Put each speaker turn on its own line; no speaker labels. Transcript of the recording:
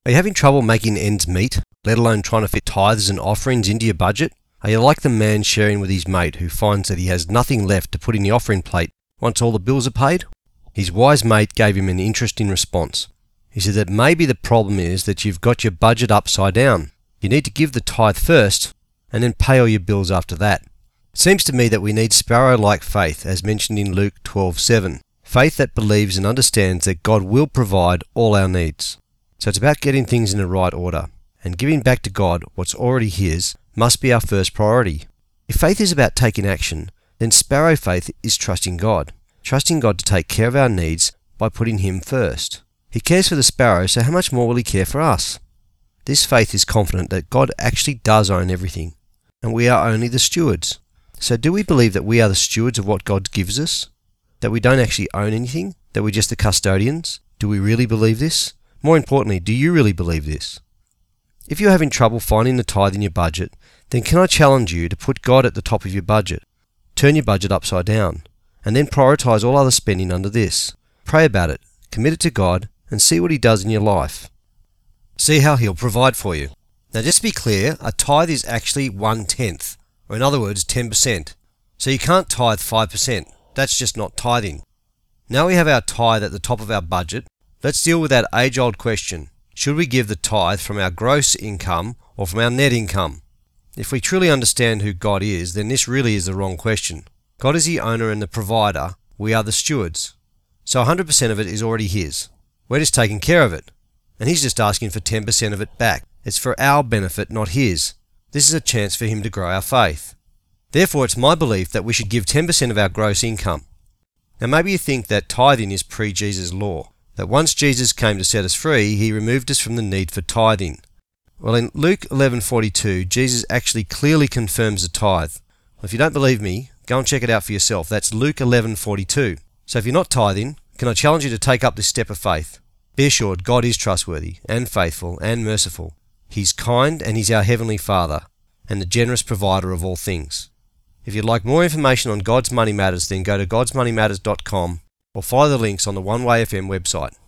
Are you having trouble making ends meet, let alone trying to fit tithes and offerings into your budget? Are you like the man sharing with his mate who finds that he has nothing left to put in the offering plate once all the bills are paid? His wise mate gave him an interesting response. He said that maybe the problem is that you've got your budget upside down. You need to give the tithe first and then pay all your bills after that. It seems to me that we need sparrow-like faith, as mentioned in Luke 12:7. Faith that believes and understands that God will provide all our needs. So it's about getting things in the right order, and giving back to God what's already His must be our first priority. If faith is about taking action, then sparrow faith is trusting God to take care of our needs by putting Him first. He cares for the sparrow, so how much more will He care for us? This faith is confident that God actually does own everything, and we are only the stewards. So do we believe that we are the stewards of what God gives us? That we don't actually own anything? That we're just the custodians? Do we really believe this? More importantly, do you really believe this? If you're having trouble finding the tithe in your budget, then can I challenge you to put God at the top of your budget? Turn your budget upside down, and then prioritise all other spending under this. Pray about it, commit it to God, and see what He does in your life. See how He'll provide for you. Now just to be clear, a tithe is actually 1/10, or in other words 10%. So you can't tithe 5%, that's just not tithing. Now we have our tithe at the top of our budget, let's deal with that age-old question. Should we give the tithe from our gross income or from our net income? If we truly understand who God is, then this really is the wrong question. God is the owner and the provider, we are the stewards. So 100% of it is already His. We're just taking care of it. And He's just asking for 10% of it back. It's for our benefit, not His. This is a chance for Him to grow our faith. Therefore, it's my belief that we should give 10% of our gross income. Now maybe you think that tithing is pre-Jesus law, that once Jesus came to set us free, He removed us from the need for tithing. Well, in Luke 11:42, Jesus actually clearly confirms the tithe. Well, if you don't believe me, go and check it out for yourself. That's Luke 11:42. So if you're not tithing, can I challenge you to take up this step of faith? Be assured God is trustworthy and faithful and merciful. He's kind and He's our Heavenly Father and the generous provider of all things. If you'd like more information on God's Money Matters, then go to godsmoneymatters.com or follow the links on the One Way FM website.